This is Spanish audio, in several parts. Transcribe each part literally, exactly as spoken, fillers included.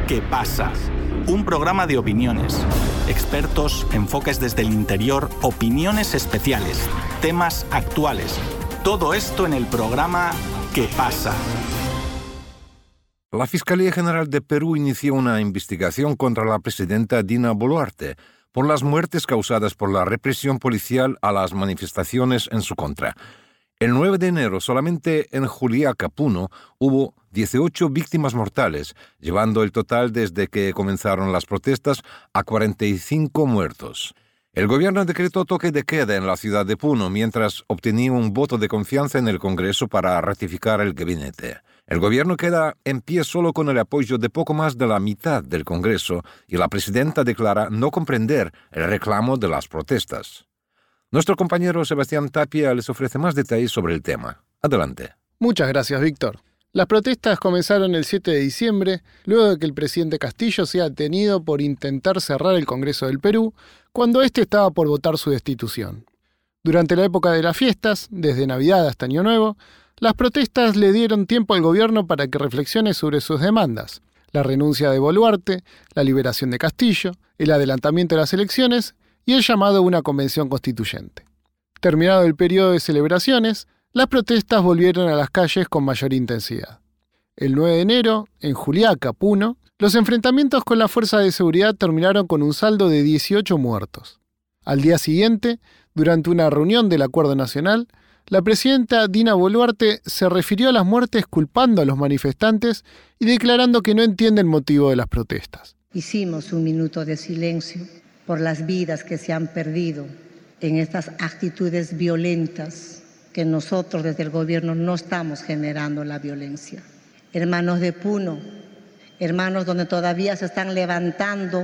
¿Qué pasa? Un programa de opiniones, expertos, enfoques desde el interior, opiniones especiales, temas actuales. Todo esto en el programa ¿Qué pasa? La Fiscalía General de Perú inició una investigación contra la presidenta Dina Boluarte por las muertes causadas por la represión policial a las manifestaciones en su contra. El nueve de enero, solamente en Juliaca, Puno, hubo dieciocho víctimas mortales, llevando el total desde que comenzaron las protestas a cuarenta y cinco muertos. El gobierno decretó toque de queda en la ciudad de Puno mientras obtenía un voto de confianza en el Congreso para ratificar el gabinete. El gobierno queda en pie solo con el apoyo de poco más de la mitad del Congreso y la presidenta declara no comprender el reclamo de las protestas. Nuestro compañero Sebastián Tapia les ofrece más detalles sobre el tema. Adelante. Muchas gracias, Víctor. Las protestas comenzaron el siete de diciembre, luego de que el presidente Castillo sea detenido por intentar cerrar el Congreso del Perú, cuando éste estaba por votar su destitución. Durante la época de las fiestas, desde Navidad hasta Año Nuevo, las protestas le dieron tiempo al gobierno para que reflexione sobre sus demandas: la renuncia de Boluarte, la liberación de Castillo, el adelantamiento de las elecciones y el llamado a una convención constituyente. Terminado el periodo de celebraciones, las protestas volvieron a las calles con mayor intensidad. El nueve de enero, en Juliaca, Puno, los enfrentamientos con la fuerza de seguridad terminaron con un saldo de dieciocho muertos. Al día siguiente, durante una reunión del Acuerdo Nacional, la presidenta Dina Boluarte se refirió a las muertes culpando a los manifestantes y declarando que no entiende el motivo de las protestas. Hicimos un minuto de silencio por las vidas que se han perdido en estas actitudes violentas, que nosotros desde el gobierno no estamos generando la violencia. Hermanos de Puno, hermanos donde todavía se están levantando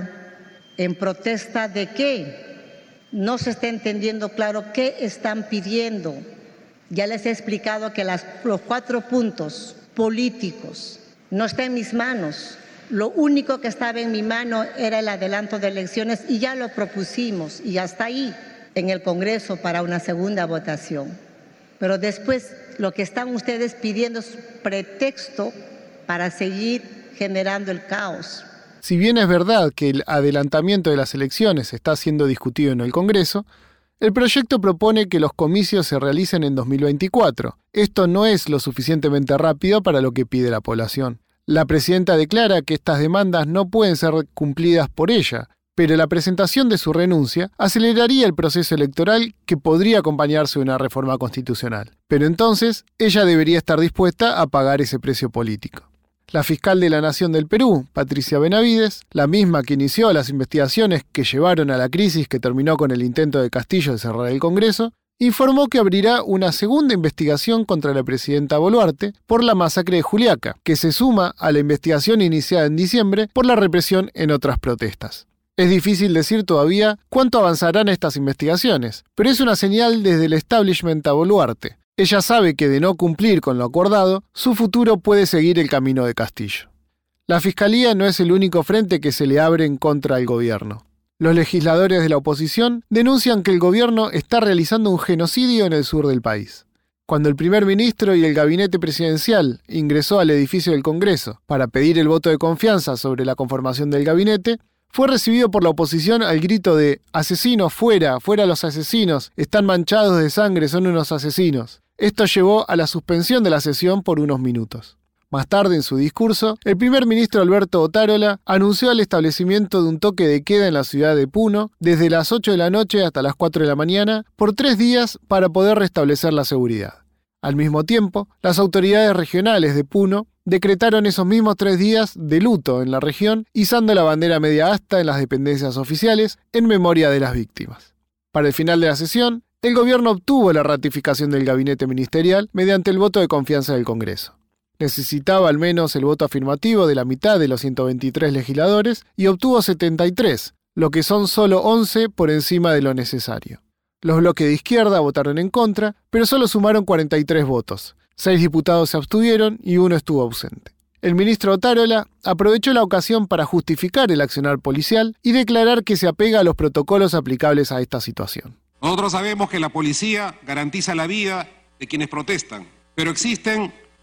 en protesta de qué, no se está entendiendo claro qué están pidiendo. Ya les he explicado que las, los cuatro puntos políticos no están en mis manos. Lo único que estaba en mi mano era el adelanto de elecciones y ya lo propusimos y hasta ahí en el Congreso para una segunda votación. Pero después lo que están ustedes pidiendo es pretexto para seguir generando el caos. Si bien es verdad que el adelantamiento de las elecciones está siendo discutido en el Congreso, el proyecto propone que los comicios se realicen en dos mil veinticuatro. Esto no es lo suficientemente rápido para lo que pide la población. La presidenta declara que estas demandas no pueden ser cumplidas por ella, pero la presentación de su renuncia aceleraría el proceso electoral que podría acompañarse de una reforma constitucional. Pero entonces, ella debería estar dispuesta a pagar ese precio político. La fiscal de la Nación del Perú, Patricia Benavides, la misma que inició las investigaciones que llevaron a la crisis que terminó con el intento de Castillo de cerrar el Congreso, informó que abrirá una segunda investigación contra la presidenta Boluarte por la masacre de Juliaca, que se suma a la investigación iniciada en diciembre por la represión en otras protestas. Es difícil decir todavía cuánto avanzarán estas investigaciones, pero es una señal desde el establishment a Boluarte. Ella sabe que de no cumplir con lo acordado, su futuro puede seguir el camino de Castillo. La Fiscalía no es el único frente que se le abre en contra del gobierno. Los legisladores de la oposición denuncian que el gobierno está realizando un genocidio en el sur del país. Cuando el primer ministro y el gabinete presidencial ingresó al edificio del Congreso para pedir el voto de confianza sobre la conformación del gabinete, fue recibido por la oposición al grito de «Asesinos, fuera, fuera los asesinos, están manchados de sangre, son unos asesinos». Esto llevó a la suspensión de la sesión por unos minutos. Más tarde, en su discurso, el primer ministro Alberto Otárola anunció el establecimiento de un toque de queda en la ciudad de Puno desde las ocho de la noche hasta las cuatro de la mañana por tres días para poder restablecer la seguridad. Al mismo tiempo, las autoridades regionales de Puno decretaron esos mismos tres días de luto en la región, izando la bandera media asta en las dependencias oficiales en memoria de las víctimas. Para el final de la sesión, el gobierno obtuvo la ratificación del gabinete ministerial mediante el voto de confianza del Congreso. Necesitaba al menos el voto afirmativo de la mitad de los ciento veintitrés legisladores y obtuvo setenta y tres, lo que son solo once por encima de lo necesario. Los bloques de izquierda votaron en contra, pero solo sumaron cuarenta y tres votos. Seis diputados se abstuvieron y uno estuvo ausente. El ministro Otárola aprovechó la ocasión para justificar el accionar policial y declarar que se apega a los protocolos aplicables a esta situación. Nosotros sabemos que la policía garantiza la vida de quienes protestan, pero existen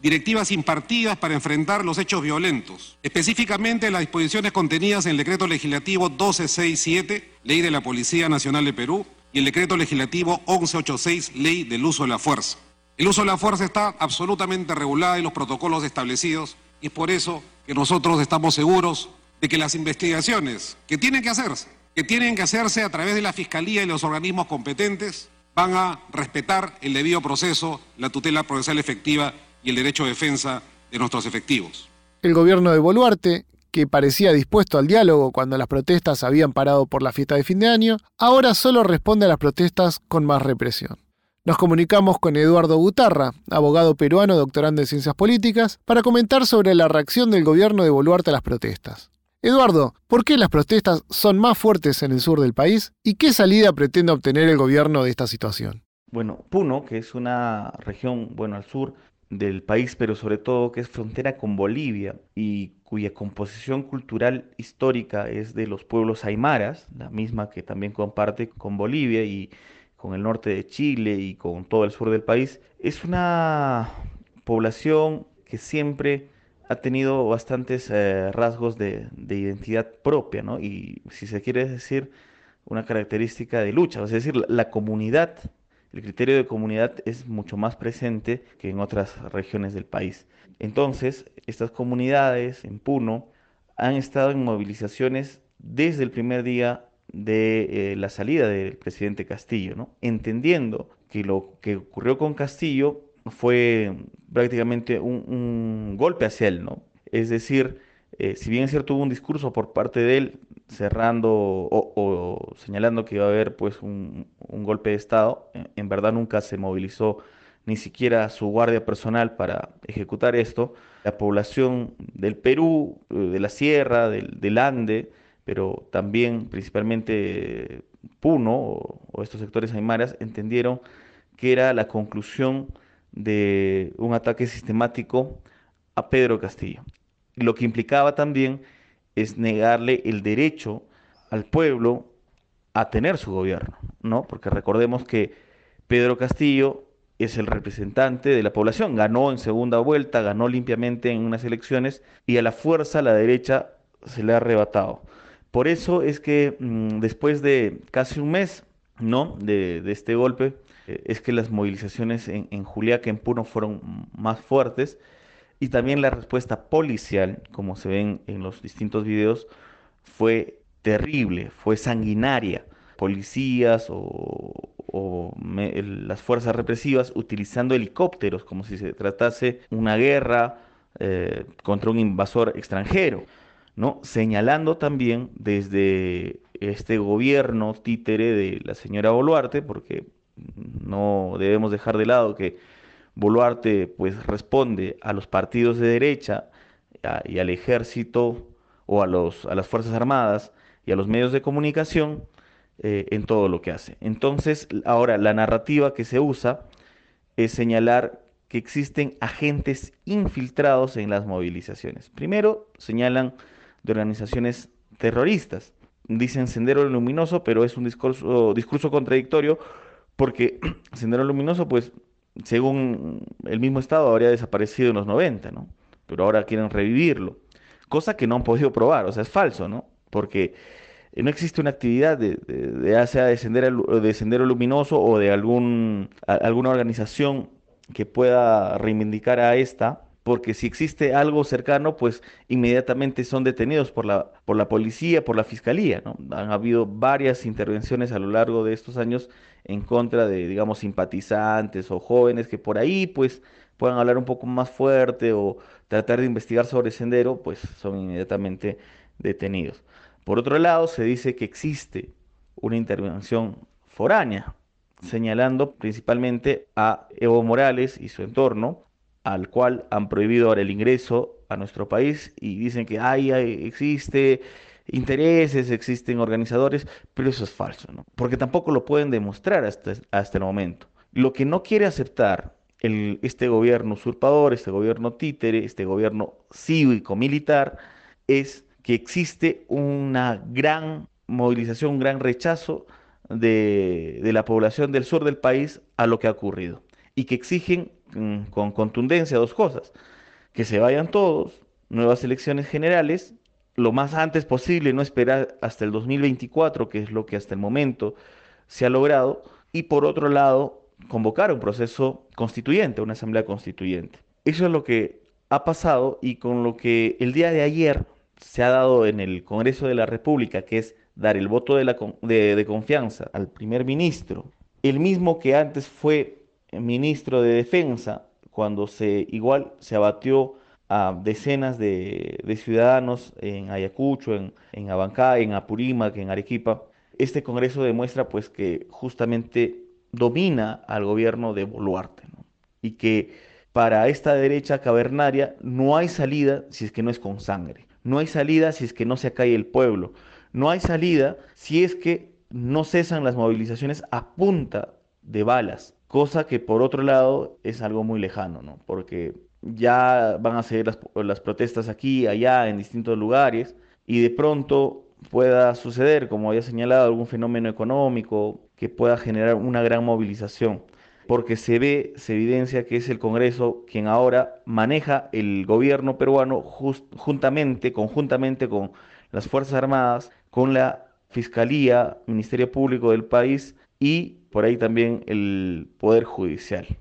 directivas impartidas para enfrentar los hechos violentos, específicamente las disposiciones contenidas en el Decreto Legislativo doce sesenta y siete, Ley de la Policía Nacional de Perú, y el Decreto Legislativo once ochenta y seis, Ley del Uso de la Fuerza. El uso de la fuerza está absolutamente regulado en los protocolos establecidos y es por eso que nosotros estamos seguros de que las investigaciones que tienen que hacerse, que tienen que hacerse a través de la Fiscalía y los organismos competentes, van a respetar el debido proceso, la tutela procesal efectiva y el derecho de defensa de nuestros efectivos. El gobierno de Boluarte, que parecía dispuesto al diálogo cuando las protestas habían parado por la fiesta de fin de año, ahora solo responde a las protestas con más represión. Nos comunicamos con Eduardo Butarra, abogado peruano, doctorando en Ciencias Políticas, para comentar sobre la reacción del gobierno de Boluarte a las protestas. Eduardo, ¿por qué las protestas son más fuertes en el sur del país y qué salida pretende obtener el gobierno de esta situación? Bueno, Puno, que es una región, bueno, al sur del país, pero sobre todo que es frontera con Bolivia y cuya composición cultural histórica es de los pueblos aymaras, la misma que también comparte con Bolivia y con el norte de Chile y con todo el sur del país, es una población que siempre ha tenido bastantes eh, rasgos de, de identidad propia, ¿no? Y si se quiere decir, una característica de lucha, es decir, la, la comunidad. El criterio de comunidad es mucho más presente que en otras regiones del país. Entonces, estas comunidades en Puno han estado en movilizaciones desde el primer día de eh, la salida del presidente Castillo, ¿no? Entendiendo que lo que ocurrió con Castillo fue prácticamente un, un golpe hacia él, ¿no? Es decir, eh, si bien es cierto hubo un discurso por parte de él cerrando o, o señalando que iba a haber pues un, un golpe de Estado, en, en verdad nunca se movilizó ni siquiera su guardia personal para ejecutar esto. La población del Perú, de la Sierra, del, del Ande, pero también principalmente Puno o, o estos sectores aymaras entendieron que era la conclusión de un ataque sistemático a Pedro Castillo. Lo que implicaba también es negarle el derecho al pueblo a tener su gobierno, ¿no? Porque recordemos que Pedro Castillo es el representante de la población, ganó en segunda vuelta, ganó limpiamente en unas elecciones y a la fuerza la derecha se le ha arrebatado. Por eso es que mmm, después de casi un mes, ¿no? de, de este golpe, eh, es que las movilizaciones en, en Juliaca, en Puno, fueron más fuertes. Y también la respuesta policial, como se ven en los distintos videos, fue terrible, fue sanguinaria. Policías o, o me, el, las fuerzas represivas utilizando helicópteros como si se tratase una guerra eh, contra un invasor extranjero, ¿no? Señalando también desde este gobierno títere de la señora Boluarte, porque no debemos dejar de lado que Boluarte pues responde a los partidos de derecha a, y al ejército o a, los, a las Fuerzas Armadas y a los medios de comunicación eh, en todo lo que hace. Entonces, ahora la narrativa que se usa es señalar que existen agentes infiltrados en las movilizaciones. Primero, señalan de organizaciones terroristas. Dicen Sendero Luminoso, pero es un discurso, discurso contradictorio porque Sendero Luminoso pues según el mismo Estado, habría desaparecido en los noventa, ¿no? Pero ahora quieren revivirlo, cosa que no han podido probar, o sea, es falso, ¿no? Porque no existe una actividad de, de, de ya sea de Sendero, de Sendero Luminoso o de algún, a, alguna organización que pueda reivindicar a esta, porque si existe algo cercano, pues inmediatamente son detenidos por la, por la policía, por la fiscalía, ¿no? Han habido varias intervenciones a lo largo de estos años en contra de, digamos, simpatizantes o jóvenes que por ahí, pues, puedan hablar un poco más fuerte o tratar de investigar sobre Sendero, pues, son inmediatamente detenidos. Por otro lado, se dice que existe una intervención foránea, señalando principalmente a Evo Morales y su entorno, al cual han prohibido ahora el ingreso a nuestro país y dicen que hay, hay existe intereses, existen organizadores, pero eso es falso, ¿no? Porque tampoco lo pueden demostrar hasta, hasta el momento. Lo que no quiere aceptar el, este gobierno usurpador, este gobierno títere, este gobierno cívico-militar, es que existe una gran movilización, un gran rechazo de, de la población del sur del país a lo que ha ocurrido y que exigen mm, con contundencia dos cosas: que se vayan todos, nuevas elecciones generales, lo más antes posible, no esperar hasta el dos mil veinticuatro, que es lo que hasta el momento se ha logrado, y por otro lado, convocar un proceso constituyente, una asamblea constituyente. Eso es lo que ha pasado, y con lo que el día de ayer se ha dado en el Congreso de la República, que es dar el voto de, la, de, de confianza al primer ministro, el mismo que antes fue ministro de Defensa, cuando se igual se abatió a decenas de, de ciudadanos en Ayacucho, en, en Abancay, en Apurímac, en Arequipa. Este Congreso demuestra pues que justamente domina al gobierno de Boluarte, ¿no? Y que para esta derecha cavernaria no hay salida si es que no es con sangre, no hay salida si es que no se acalle el pueblo, no hay salida si es que no cesan las movilizaciones a punta de balas, cosa que por otro lado es algo muy lejano, ¿no? Porque ya van a seguir las, las protestas aquí, allá, en distintos lugares, y de pronto pueda suceder, como había señalado, algún fenómeno económico que pueda generar una gran movilización, porque se ve, se evidencia que es el Congreso quien ahora maneja el gobierno peruano just, juntamente, conjuntamente con las Fuerzas Armadas, con la Fiscalía, Ministerio Público del país y por ahí también el Poder Judicial.